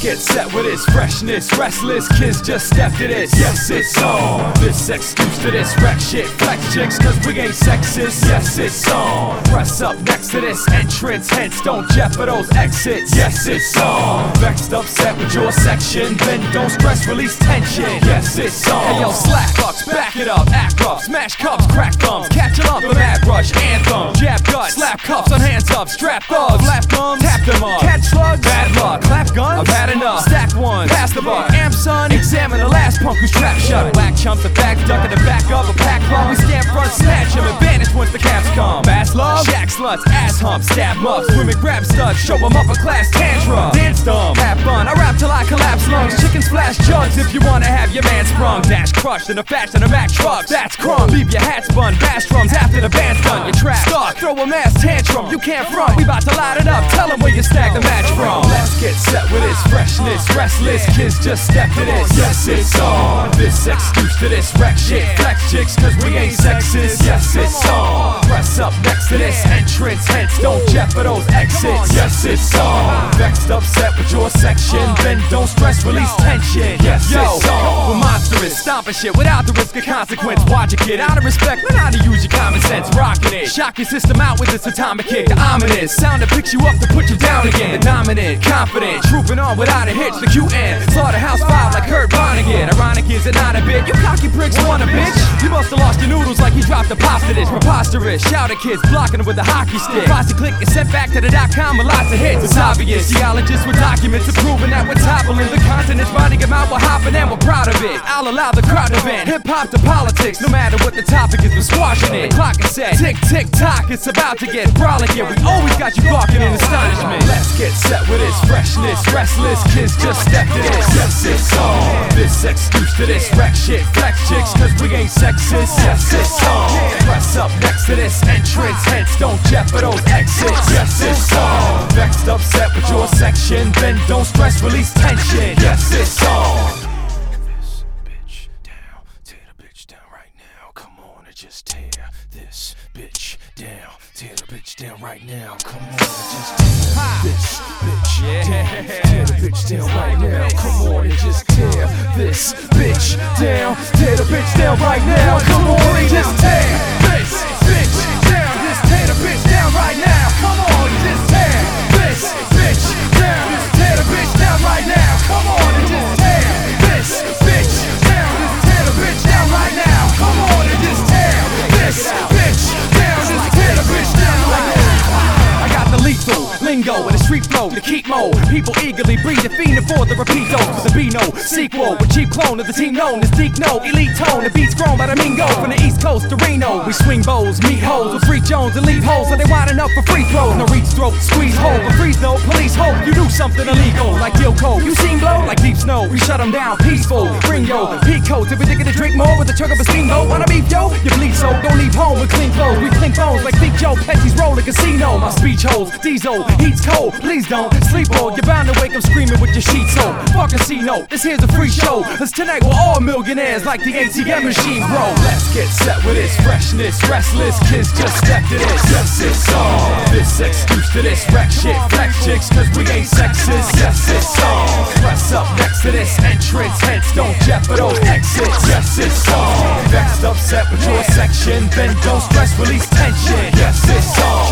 get set with this freshness. Restless kids just step to this. Yes, it's on. This excuse to this wreck shit. Flex chicks, cause we ain't sexist. Yes, it's on. Press up next to this entrance. Hence, don't jet for those exits. Yes, it's on. Vexed, upset with your section. Then don't stress, release tension. Yes, it's on. Hey yo, slack ups, back it up, act up. Smash cups, crack thumbs. Catch a lump, a mad rush, anthem. Jab guts, slap cups on hands up. Strap thugs, lap thumbs, tap them up. Catch slugs, bad luck. Clap guns, I've had enough. Stack one, pass the buck. Amp son, examine the last punk who's trapped shut. Whack chumps, the back duck in the back of a pack club. We stand front, snatch him, advantage once the caps come. Fast love, shack sluts, ass humps, stab muffs. Women grab studs, show them upper class tantra. Dance dumb, have fun, I rap till I collapse lungs. Chicken splash jugs if you wanna have your man sprung. Dash crushed in a fashion of Mack trucks. That's crumb, leave your hat spun. Bass drums after the band's done. You're trapped, stuck, throw a mass tantrum. You can't front, we bout to light it up. Tell them where you snag the match from. Let's get set with this freshness. Restless kids just step to this. Yes, it's on. This excuse to this wreck shit. Flex chicks, cause we ain't sexist. Yes, it's on. Press up next to this entrance. Hence, don't jet for those exits. Yes, it's on. Vexed, upset with your section. Then don't stress, release tension. Yes, it's on. We're monstrous, stomping shit without the risk of consequence. Watch it, kid, out of respect, learn how to use your common sense. Rocking it, shock your system out with this atomic kick. The ominous sound that picks you up to put you down again. The dominant, confident, trooping on without a hitch. The QN, slaughterhouse 5 like Kurt Vonnegut. Ironic, is it not a bit? You cocky pricks want a bitch. You must have lost your noodles like he dropped a pasta dish. Preposterous, shouting kids, blocking them with a hockey stick. Posse click is sent back to the .com with lots of hits. It's obvious, geologists with documents proving that we're toppling the continents, bonding them out, we're hopping and we're proud of it. I'll allow the crowd to vent. Hip hop to politics, no matter what the topic is, we're squashing it. The clock is set, tick tick tock, it's about to get brawling here. We always got you barking in astonishment. Let's get set with this freshness. Restless kids just step to this. Yes, it's on. This excuse to this wreck shit. Flex chicks, cause we ain't sexist. Yes, it's on. Press up next to this entrance. Hence, don't jet for those exits. Yes, it's on. Vexed, upset with your section. Then don't stress, release tension. Yes, it's on. This bitch down, tear the bitch down right now. Come on and just tear this bitch down. Tear the bitch down right now. Come on and just tear this bitch down. Tear the bitch down right now. Come on and just tear this bitch down. Tear the bitch down right now. Come on and just tear this bitch down. Just tear the bitch down right now. Come on and just tear this bitch down. Just tear the bitch down right now. Come on and just tear this bitch down. Just tear the bitch down right now. Come on and just tear this bitch down. Just tear the bitch down right now. I got the lethal lingo and the street flow to keep mo. People eagerly breathing, fiending for the repeat dose. The Beano sequel with cheap clone of the team known as Deep No. Elite tone, the beats grown by the Mingo. From the East Coast to Reno, we swing bows, meet holes with Free Jones and leave holes. So they winding up for free throws. No reach throat, squeeze hole, but freeze no. Police hope you do something illegal like Gil Cole. You seen blow like deep snow. We shut them down, peaceful. Bring yo, peak coats. If we think to drink more with the truck of a steamboat. Wanna beef yo? You bleed so. Don't leave home with clean clothes. We clink bones like Big Joe. Pesci's roll a casino. My speech holes, diesel, heat's cold. Please don't sleep on. You're bound to wake up screaming with your sheets on. Fucking C-note, this here's a free show. Cause tonight we're all millionaires like the ATM machine, bro. Let's get set with this freshness. Restless kids just step to this. Yes, it's on. This excuse to this wreck shit. Flex chicks, cause we ain't sexist. Yes, it's on. Press up next to this entrance. Hence, don't jet for those exits. Yes, it's on. Vexed, upset with your section. Then don't stress, release tension. Yes, it's on.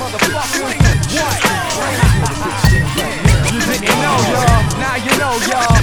You didn't know, y'all. Now you know, y'all.